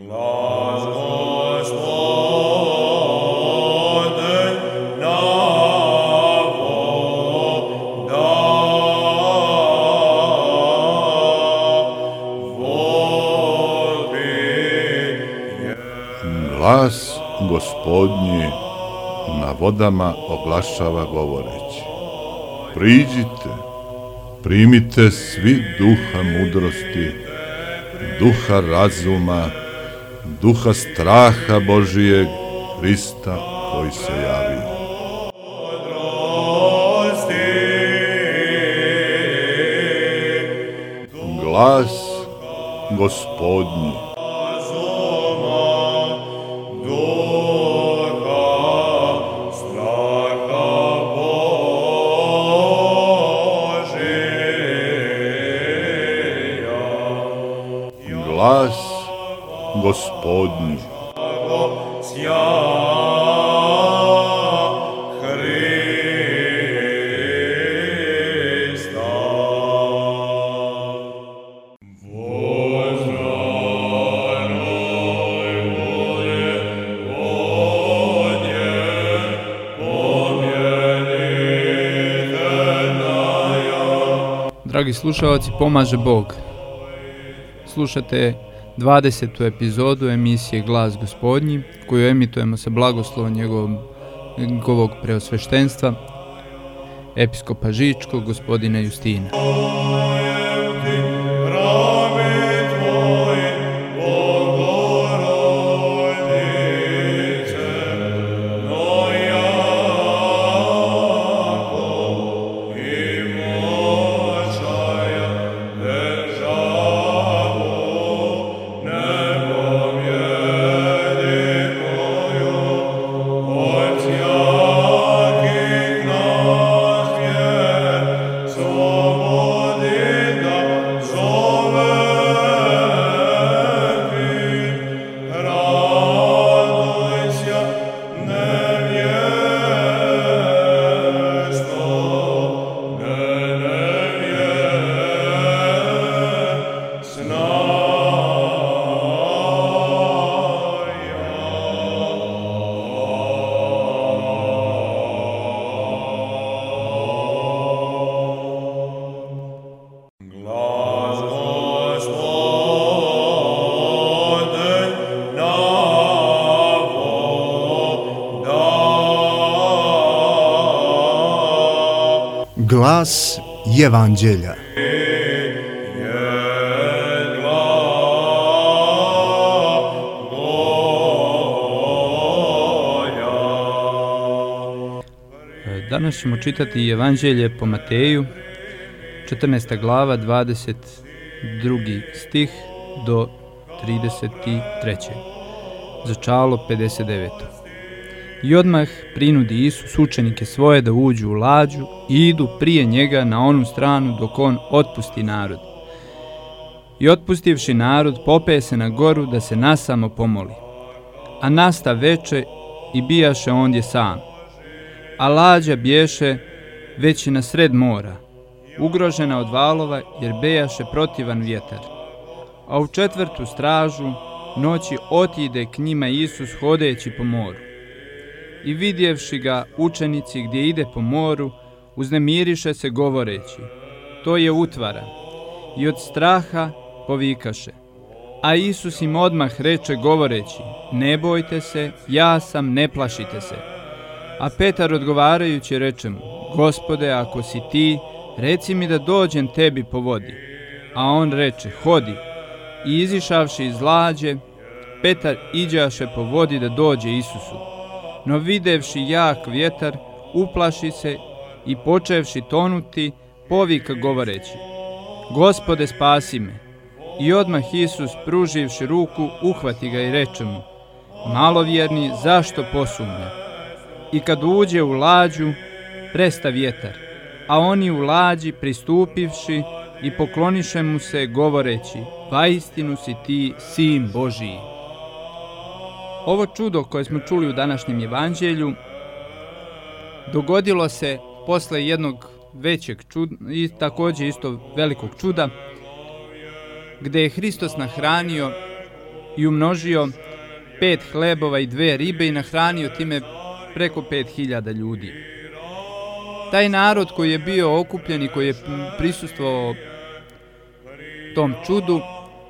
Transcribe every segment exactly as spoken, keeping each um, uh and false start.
Glas Gospodnji na voda vodi je. Glas Gospodnji na vodama oglašava govoreći: priđite, primite svi duha mudrosti, duha razuma, duha straha Božijeg, Hrista koji se javio. Glas Gospodnji. Glas Gospodnji. Dragi slušalci, pomaže Bog. Slušate dvadesetu epizodu emisije Glas Gospodnji, koju emitujemo sa blagoslovom njegovog, njegovog preosveštenstva, episkopa Žičkog, gospodina Justina. Glas Evanđelja. Danas ćemo čitati Evanđelje po Mateju, četrnaesta glava, dvadeset drugi stih do trideset trećeg. Začalo pedeset deveto. I odmah prinudi Isus učenike svoje da uđu u lađu i idu prije njega na onu stranu dok on otpusti narod. I otpustivši narod, popeje se na goru da se nasamo pomoli. A nasta veče i bijaše ondje sam. A lađa biješe već i na sred mora, ugrožena od valova jer bejaše protivan vjetar. A u četvrtu stražu noći otide k njima Isus hodeći po moru. I vidjevši ga učenici gdje ide po moru, uznemiriše se govoreći: to je utvara. I od straha povikaše. A Isus im odmah reče govoreći: ne bojte se, ja sam, ne plašite se. A Petar odgovarajući reče mu: Gospode, ako si ti, reci mi da dođem tebi po vodi. A on reče: hodi. I izišavši iz lađe, Petar iđaše po vodi da dođe Isusu. No videvši jak vjetar, uplaši se i počevši tonuti, povika govoreći: Gospode, spasi me. I odmah Isus, pruživši ruku, uhvati ga i reče mu: malovjerni, zašto posumnja? I kad uđe u lađu, presta vjetar, a oni u lađi pristupivši i pokloniše mu se govoreći: vaistinu si ti Sin Božiji. Ovo čudo koje smo čuli u današnjem evanđelju dogodilo se posle jednog većeg čuda i također isto velikog čuda, gdje je Hristos nahranio i umnožio pet hlebova i dve ribe i nahranio time preko pet hiljada ljudi. Taj narod koji je bio okupljen i koji je prisustvovao tom čudu,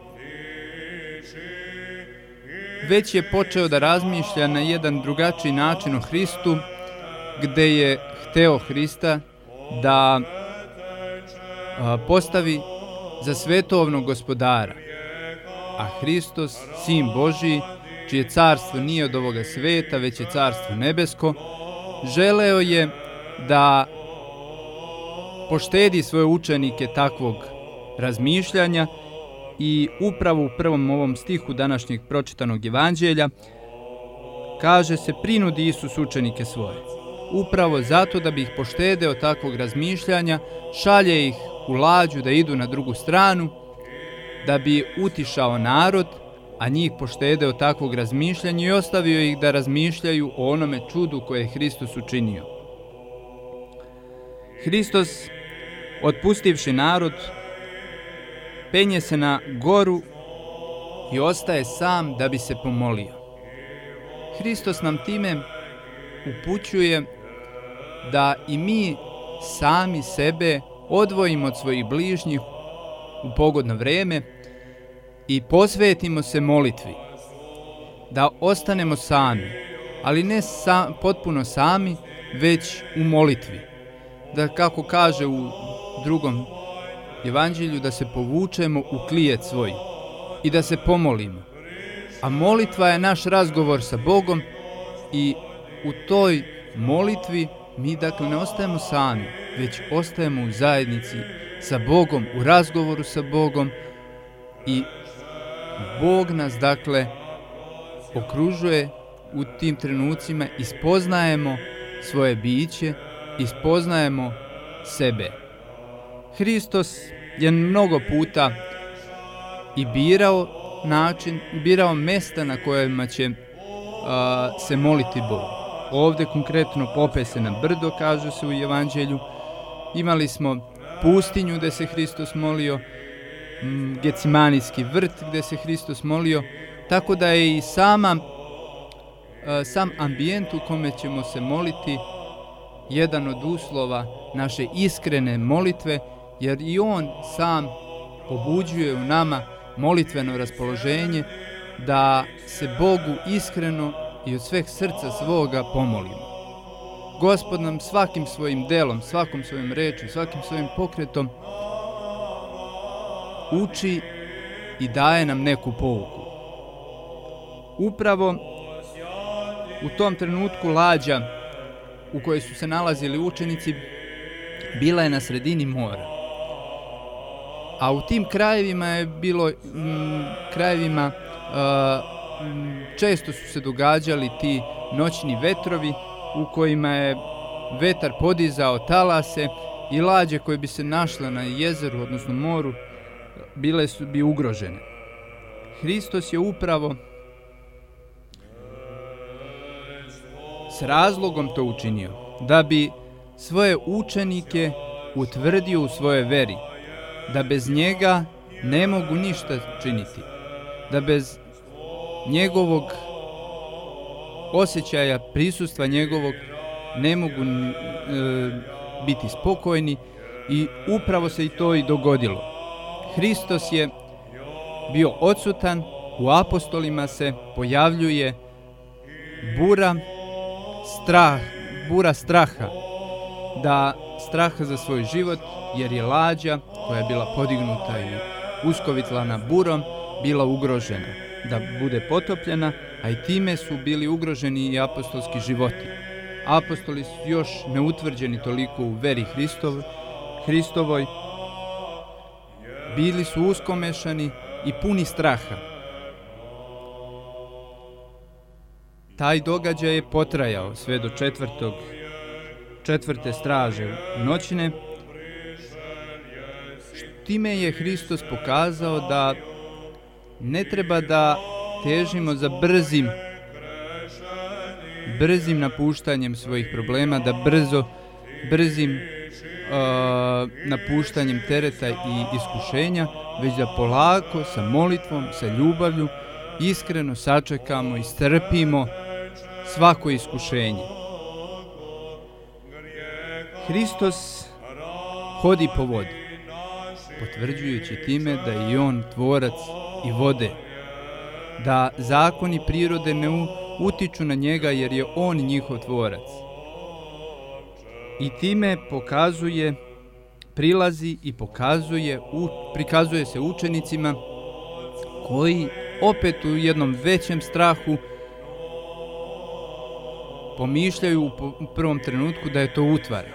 već je počeo da razmišlja na jedan drugačiji način o Hristu, gde je hteo Hrista da a, postavi za svetovnog gospodara. A Hristos, Sin Božji, čije carstvo nije od ovoga sveta, već je carstvo nebesko, želeo je da poštedi svoje učenike takvog razmišljanja i upravo u prvom ovom stihu današnjeg pročitanog evanđelja kaže se: prinudi Isus učenike svoje. Upravo zato da bi ih poštedeo takvog razmišljanja, šalje ih u lađu da idu na drugu stranu, da bi utišao narod, a njih poštedeo takvog razmišljanja i ostavio ih da razmišljaju o onome čudu koje je Hristos učinio. Hristos, otpustivši narod, penje se na goru i ostaje sam da bi se pomolio. Hristos nam time upućuje da i mi sami sebe odvojimo od svojih bližnjih u pogodno vreme i posvetimo se molitvi. Da ostanemo sami, ali ne sa, potpuno sami, već u molitvi. Da, kako kaže u drugom evanđelju, da se povučemo u klijet svoj i da se pomolimo. A molitva je naš razgovor sa Bogom i u toj molitvi mi dakle ne ostajemo sami, već ostajemo u zajednici sa Bogom, u razgovoru sa Bogom i Bog nas dakle okružuje u tim trenucima i spoznajemo svoje biće i spoznajemo sebe. Hristos je mnogo puta i birao način, birao mesta na kojima će a, se moliti Bogu. Ovdje konkretno popeo se na brdo, kaže se u evanđelju. Imali smo pustinju gdje se Hristos molio, Gecimanijski vrt gdje se Hristos molio, tako da je i sama, sam ambijent u kome ćemo se moliti jedan od uslova naše iskrene molitve, jer i On sam pobuđuje u nama molitveno raspoloženje da se Bogu iskreno i od sveg srca svoga pomolimo. Gospod nam svakim svojim delom, svakom svojim rečju, svakim svojim pokretom uči i daje nam neku pouku. Upravo u tom trenutku lađa u kojoj su se nalazili učenici bila je na sredini mora. A u tim krajevima je bilo, m, krajevima a, m, često su se događali ti noćni vetrovi u kojima je vetar podizao talase i lađe koje bi se našle na jezeru, odnosno moru, bile su bi ugrožene. Hristos je upravo s razlogom to učinio, da bi svoje učenike utvrdio u svojoj veri, da bez njega ne mogu ništa činiti, da bez njegovog osjećaja, prisustva njegovog ne mogu e, biti spokojni i upravo se i to i dogodilo. Hristos je bio odsutan, u apostolima se pojavljuje bura, strah, bura straha, da straha za svoj život, jer je lađa koja je bila podignuta i uskovitlana burom bila ugrožena da bude potopljena, a i time su bili ugroženi i apostolski životi. Apostoli su još neutvrđeni toliko u veri Hristov, Hristovoj, bili su uskomešani i puni straha. Taj događaj je potrajao sve do četvrtog, četvrte straže noćne. Time je Hristos pokazao da ne treba da težimo za brzim, brzim napuštanjem svojih problema, da brzo, brzim uh, napuštanjem tereta i iskušenja, već da polako, sa molitvom, sa ljubavlju iskreno sačekamo i strpimo svako iskušenje. Hristos hodi po vodi, potvrđujući time da je i on tvorac i vode, da zakoni prirode ne u, utiču na njega jer je on njihov tvorac. I time pokazuje, prilazi i pokazuje, u, prikazuje se učenicima koji opet u jednom većem strahu pomišljaju u prvom trenutku da je to utvara.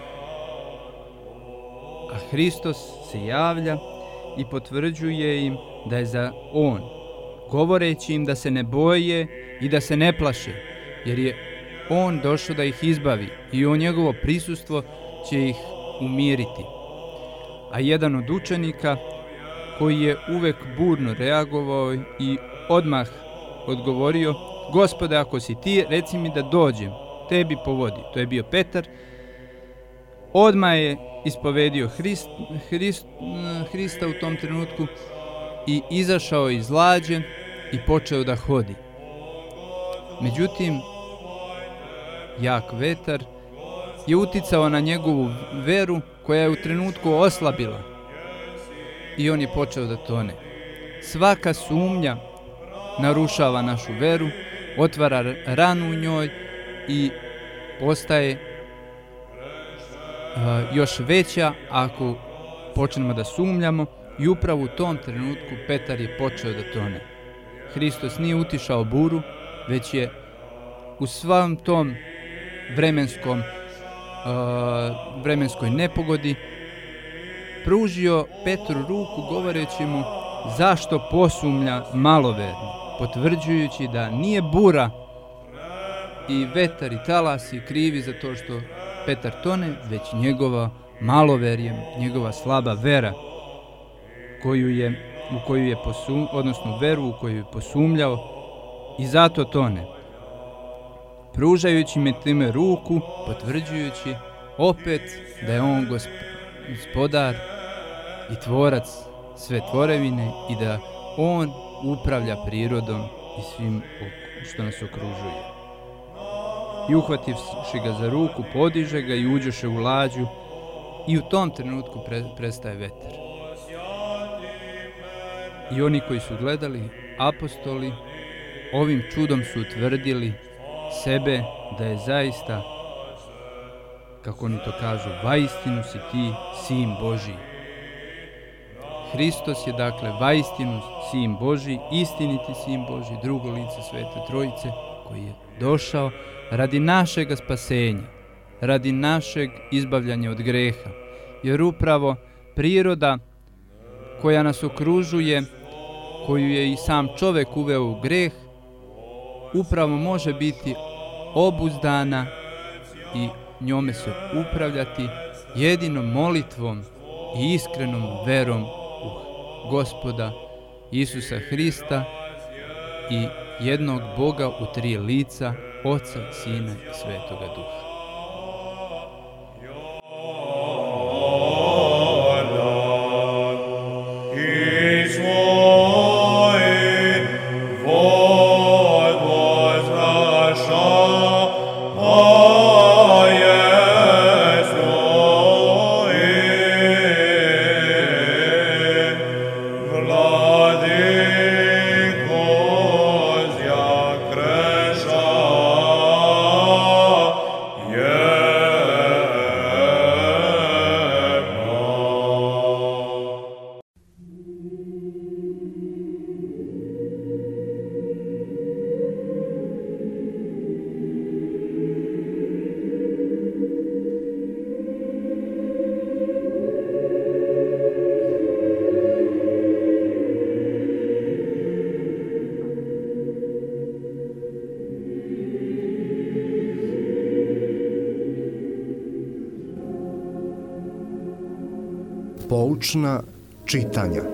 A Hristos se javlja i potvrđuje im da je za on, govoreći im da se ne boje i da se ne plaše, jer je on došao da ih izbavi i o njegovo prisustvo će ih umiriti. A jedan od učenika, koji je uvek burno reagovao i odmah odgovorio: Gospode, ako si ti, reci mi da dođem tebi po vodi. To je bio Petar. Odmah je ispovedio Hrist, Hrist, Hrista u tom trenutku i izašao iz lađe i počeo da hodi. Međutim, jak vetar je uticao na njegovu veru, koja je u trenutku oslabila i on je počeo da tone. Svaka sumnja narušava našu veru, otvara ranu u njoj i postaje uh, još veća ako počnemo da sumnjamo, i upravo u tom trenutku Petar je počeo da tone. Hristos nije utišao buru, već je u svom tom vremenskom uh, vremenskoj nepogodi pružio Petru ruku, govoreći mu zašto posumnja maloverni, potvrđujući da nije bura i vetar i talasi krivi za to što Petar tone, već njegova maloverje, njegova slaba vera koju je, u koju je posum, odnosno veru u koju je posumljao, i zato tone. Pružajući mi time ruku, potvrđujući opet da je on gospodar i tvorac sve tvorevine i da on upravlja prirodom i svim što nas okružuje. I uhvativši ga za ruku, podiže ga i uđoše u lađu, i u tom trenutku pre, prestaje vetar. I oni koji su gledali, apostoli, ovim čudom su utvrdili sebe da je zaista, kako oni to kažu, vaistinu si ti Sin Božji. Hristos je dakle vaistinu Sin Božji, istiniti Sin Božji, drugo lice Svete Trojice, koji je došao radi našega spasenja, radi našeg izbavljanja od greha. Jer upravo priroda koja nas okružuje, koju je i sam čovek uveo u greh, upravo može biti obuzdana i njome se upravljati jedinom molitvom i iskrenom verom u Gospoda Isusa Hrista i jednog Boga u tri lica, Oca, Sina i Svetoga Duha. Poučna čitanja.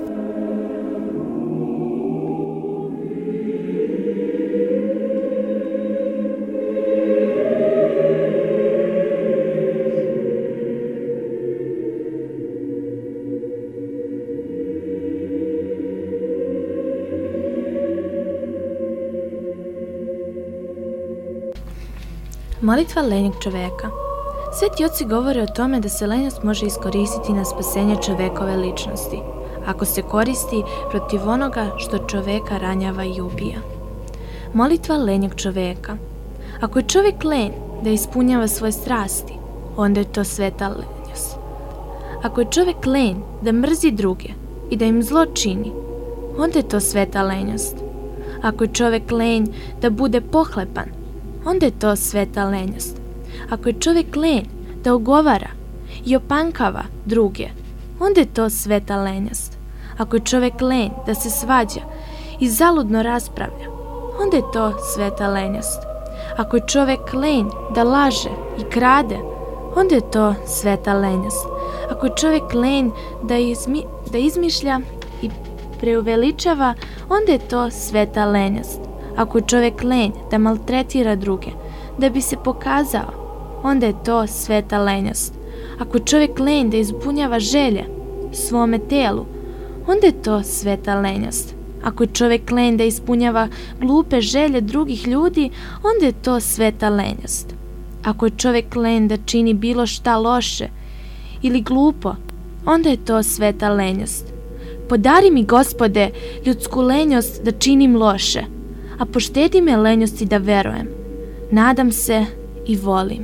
Molitva lenjeg čoveka. Sveti oci govore o tome da se lenjost može iskoristiti na spasenje čovekove ličnosti, ako se koristi protiv onoga što čoveka ranjava i ubija. Molitva lenjeg čoveka. Ako je čovek lenj da ispunjava svoje strasti, onda je to sveta lenjost. Ako je čovek lenj da mrzi druge i da im zlo čini, onda je to sveta lenjost. Ako je čovek lenj da bude pohlepan, onda je to sveta lenjost. Ako je čovek lenj da ogovara i opankava druge, onda je to sveta lenjost. Ako je čovek lenj da se svađa i zaludno raspravlja, onda je to sveta lenjost. Ako je čovek lenj da laže i krade, onda je to sveta lenjost. Ako je čovek lenj da, izmi, da izmišlja i preuveličava, onda je to sveta lenjost. Ako je čovek lenj da maltretira druge, da bi se pokazao, onda je to sveta lenjost. Ako je čovek lenj da ispunjava želje svome telu, onda je to sveta lenjost. Ako je čovek lenj da ispunjava glupe želje drugih ljudi, onda je to sveta lenjost. Ako je čovek lenj da čini bilo šta loše ili glupo, onda je to sveta lenjost. Podari mi, Gospode, ljudsku lenjost da činim loše, a poštedi me lenjosti da verujem. Nadam se i volim.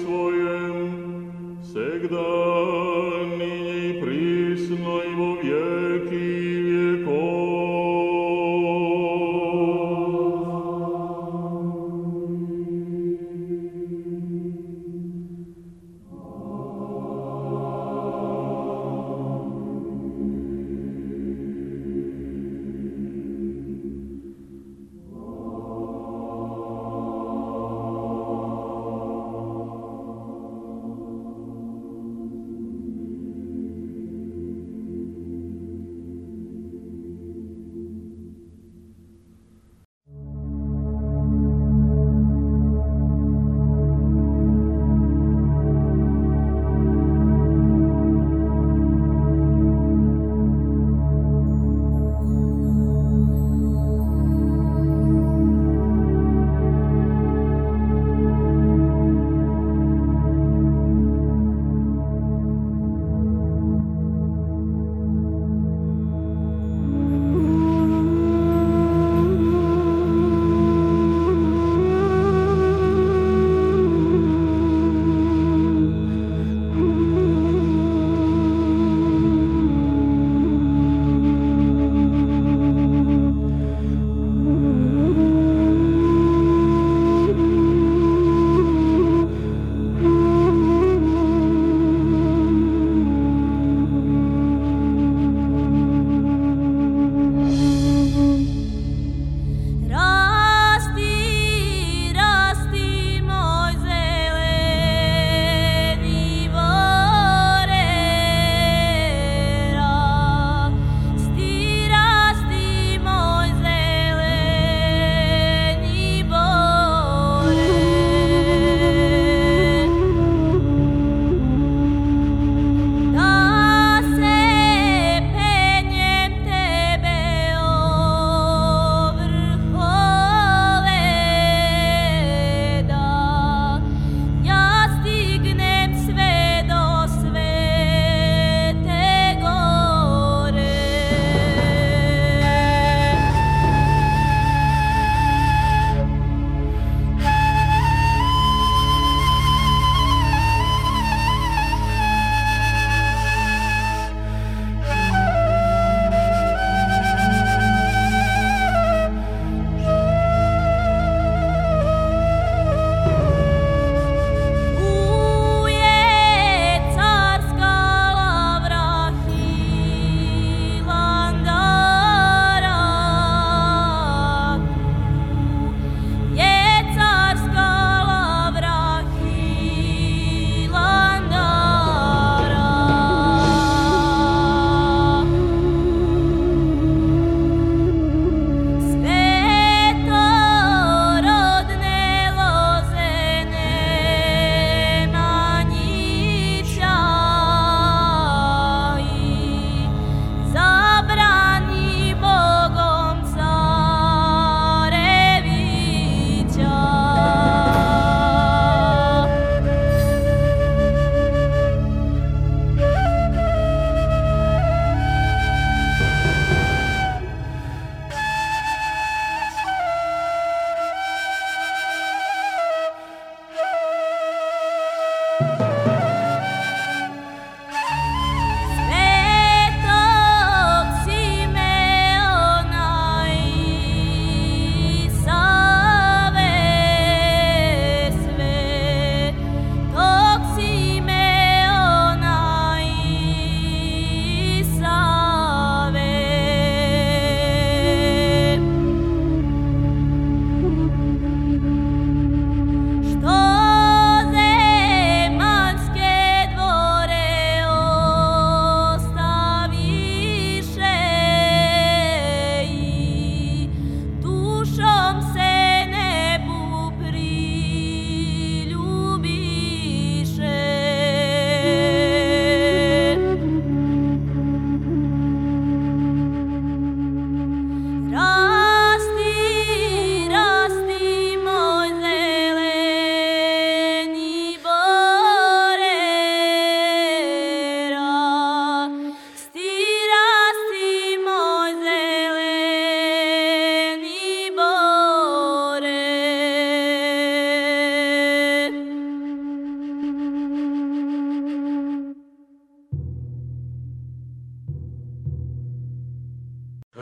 svojem, segda i prisno i vo vijeki vjekov.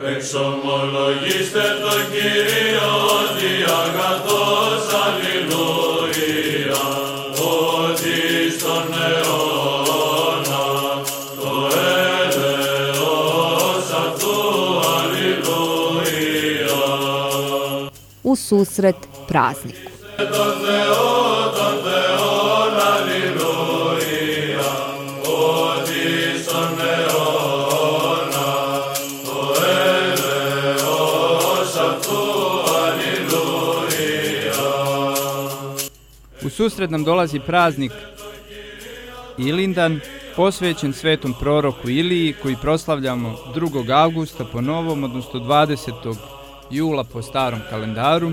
Εξομολογήστε το Κύριο ότι αγαθός αλληλούια, ότι στον αιώνα το έλεος αυτού αλληλούια. U susret prazniku. Τον Θεό, τον Θεόν αλληλούια, ότι στον αιώνα το έλεος αυτού αλληλούια. U susret nam dolazi praznik Ilindan, posvećen svetom proroku Iliji, koji proslavljamo drugog avgusta po novom, odnosno dvadesetog jula po starom kalendaru.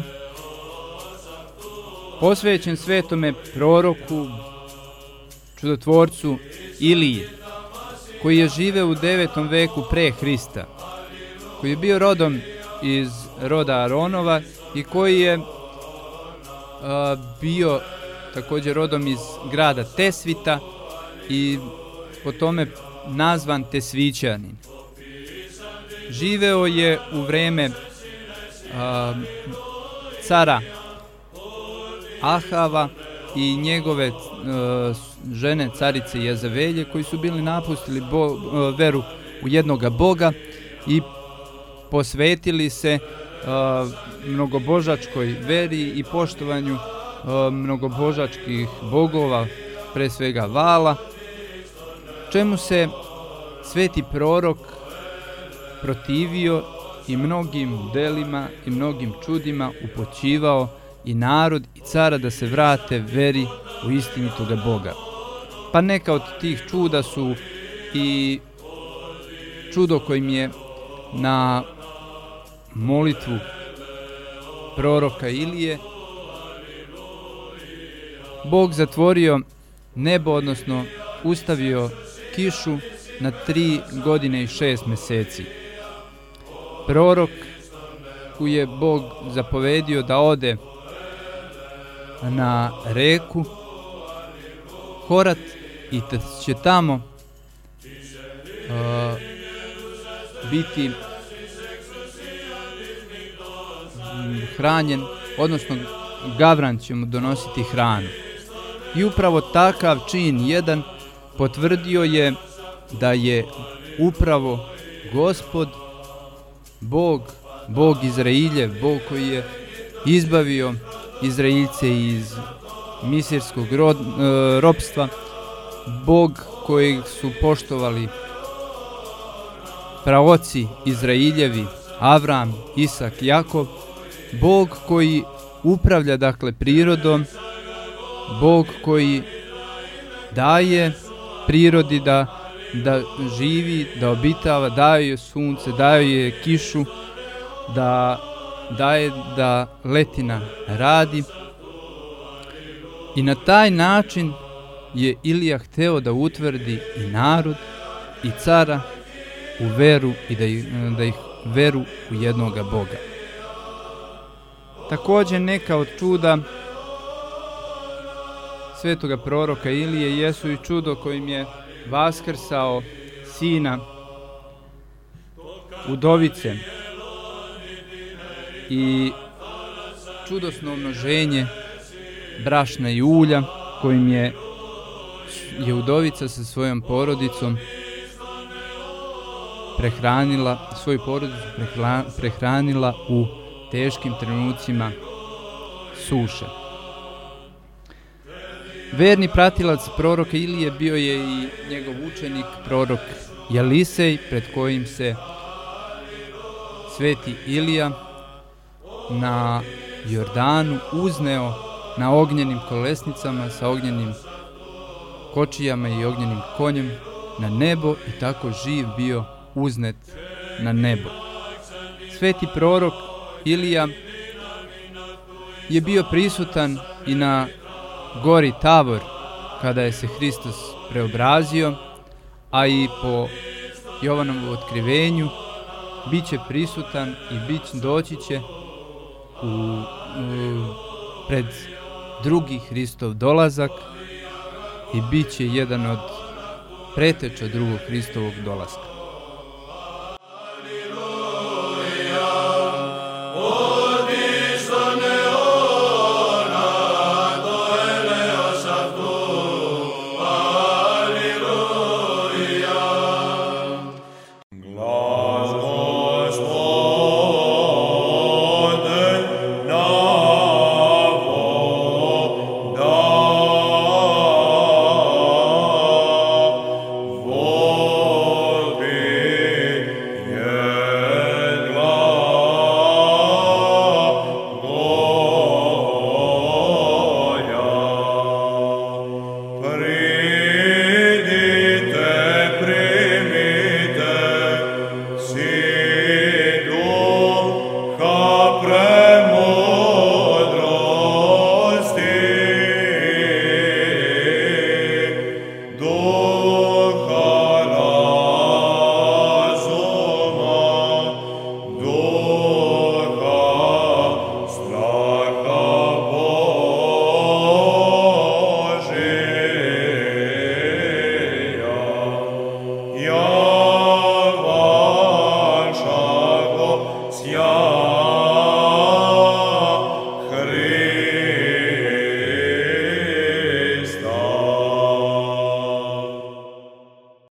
Posvećen svetome proroku, čudotvorcu Iliji, koji je živeo u devetom veku pre Hrista, koji je bio rodom iz roda Aronova i koji je a, bio također rodom iz grada Tesvita i po tome nazvan Tesvićanin. Živeo je u vreme a, cara Ahava i njegove uh, žene carice Jezavelje, koji su bili napustili bo, uh, veru u jednoga Boga i posvetili se uh, mnogobožačkoj veri i poštovanju uh, mnogobožačkih bogova, pre svega Vala, čemu se sveti prorok protivio i mnogim delima i mnogim čudima upućivao i narod i cara da se vrate veri u istinitoga Boga. Pa neka od tih čuda su i čudo kojim je na molitvu proroka Ilije Bog zatvorio nebo, odnosno ustavio kišu na tri godine i šest meseci. Prorok koji je Bog zapovedio da ode na reku Horat i da će tamo uh, biti hranjen, odnosno Gavran će mu donositi hranu. I upravo takav čin jedan potvrdio je da je upravo Gospod Bog, Bog Izrailjev, Bog koji je izbavio Izraeljce iz misirskog rod, e, ropstva, Bog kojeg su poštovali praoci Izrailjevi, Avram, Isak, Jakov, Bog koji upravlja dakle prirodom, Bog koji daje prirodi da, da živi, da obitava, daje joj sunce, daje joj kišu, da daje da letina radi. I na taj način je Ilija hteo da utvrdi i narod i cara u veru i da ih, da ih veru u jednoga Boga. Također neka od čuda svetoga proroka Ilije jesu i čudo kojim je vaskrsao sina udovice i čudosno umnoženje brašna i ulja kojim je, je udovica sa svojom porodicom prehranila, svoju porodicu prehla, prehranila u teškim trenucima suše. Verni pratilac proroka Ilije bio je i njegov učenik, prorok Jelisej, pred kojim se sveti Ilija na Jordanu uzneo na ognjenim kolesnicama sa ognjenim kočijama i ognjenim konjem na nebo i tako živ bio uznet na nebo. Sveti prorok Ilija je bio prisutan i na gori Tabor kada je se Hristos preobrazio, a i po Jovanovom otkrivenju bit će prisutan i bit doći će u, u, pred drugi Hristov dolazak i bit će jedan od preteča drugog Hristovog dolaska.